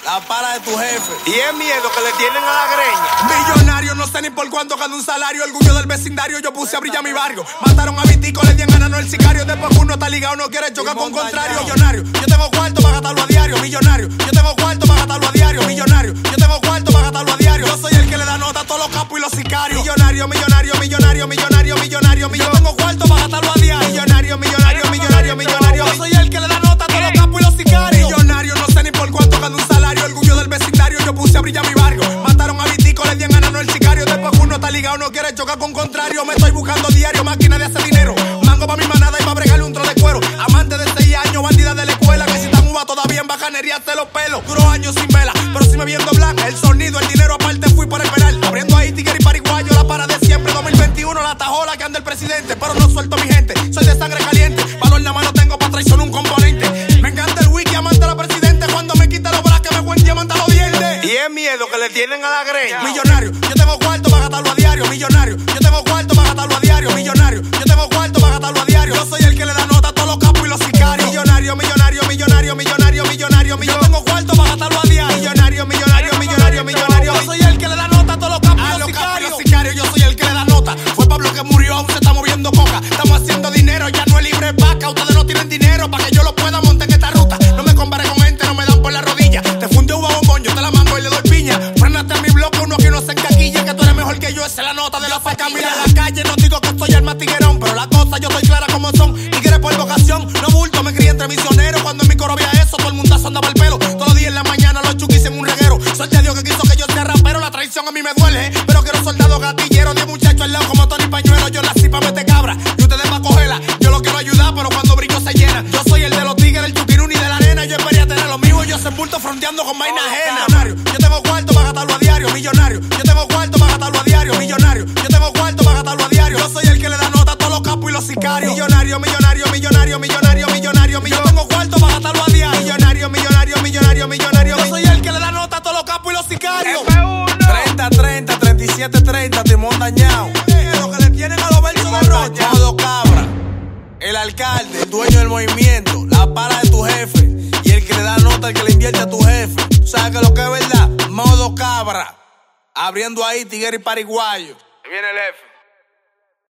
la pala de tu jefe. Y es miedo que le tienen a la greña. Millonario, no sé ni por cuánto gano un salario. Orgullo del vecindario, yo puse a brillar mi barrio. Mataron a Vitico, le dieron ganando el sicario. Después que uno está ligado, no quiere chocar con contrario. Millonario, yo tengo cuarto para gastarlo a diario. Millonario, yo tengo cuarto para gastarlo a diario. Millonario, yo tengo cuarto para gastarlo a diario. Yo soy el que le da nota a todos los capos y los sicarios. Millonario, millonario, millonario, millonario, millonario. Yo tengo cuarto para gastarlo a diario. Millonario, millonario, millonario, millonario. Yo soy el que le da nota a todos los capos y los sicarios. Millonario, no sé ni por cuánto gano un salario. Orgullo del vecindario, yo puse a brillar mi barrio. Mataron a Vitico, le dieron ganando el sicario. Después que uno está ligado, no quiere chocar con contrario. Me estoy buscando diario, máquina de hacer dinero. Mango pa' mi manada y pa' bregarle un tro de cuero. Amante de 6 años, bandida de la escuela. Que si tan uva todavía en bacanería te los pelos. Duró años sin vela, pero si me viendo blanca. El sonido, el dinero aparte fui por el penal. Abriendo ahí Tigre y Pariguayo, la para de siempre. 2021, la tajola que anda el presidente. Pero no suelto mi gente, soy de sangre caliente. Valor en la mano tengo pa' traicionar un componente. Me encanta el wiki, amante a la presidente. Cuando me quita los brazos, me buen diamante a los dientes. Y es miedo que le tienen a la greña. Millonario, yo tengo cuarto para gastarlo a diario. Millonario, yo tengo cuarto para gastarlo a diario. Millonario, yo tengo cuarto para gastarlo a diario. Yo soy el que le da nota a todos los capos y los sicarios. Millonario, millonario, millonario, millonario, millonario. Yo tengo cuarto para gastarlo a diario. Millonario, millonario, millonario, millonario. Yo soy el que le da nota a todos los capos y los sicarios. Yo soy el que le da nota. Fue Pablo que murió, aún se está moviendo coca. Estamos haciendo dinero, ya no es libre vaca. Ustedes no tienen dinero para que yo lo pueda montar en esta ruta. No me compare con gente, no me dan por la rodilla. Te fundió uva bombón, yo te la mango y le doy piña. Frénate a mi bloque, uno que no se encaquilla. Que tú eres mejor que yo, esa es la nota de la faca. Mira en la calle, no digo que soy el más tiguerón, pero las cosas yo estoy clara como son. Tigre por vocación, no bulto, me crié entre misioneros. Cuando en mi coro había eso, todo el mundazo andaba al pelo. Todos los días en la mañana los chuquis en un reguero. Suerte a Dios que quiso que yo sea rapero. La traición a mí me duele, pero quiero soldado gatillero. 10 muchachos al lado como Tony Pañuelo. Yo nací pa' meter cabra y ustedes pa' cogerla. Yo lo quiero ayudar, pero cuando brillo se llena. Yo soy el de los tigres, el chuquiruni de la arena. Yo espería tener lo mío y yo se bulto fronteando con vaina ajena. Millonario, yo tengo cuarto para gastarlo a diario. Millonario, yo tengo cuarto para gastarlo a diario. Millonario, yo tengo cuarto para gastarlo a diario. Yo soy el que le da nota a todos los capos y los sicarios. Millonario, millonario, millonario, millonario, millonario. Yo tengo cuarto para gastarlo a diario. Millonario, millonario, millonario, millonario. Yo soy el que le da nota a todos los capos y los sicarios. 30-30, 37-30, timón dañado. Lo que le tienen a los versos de rocha. Modo cabra. El alcalde, el dueño del movimiento, la pala de tu jefe. Y el que le da nota, el que le invierte a tu jefe. ¿Sabes que lo que es verdad? Modo cabra. Abriendo ahí Tigre y Pariguayo. Viene el jefe.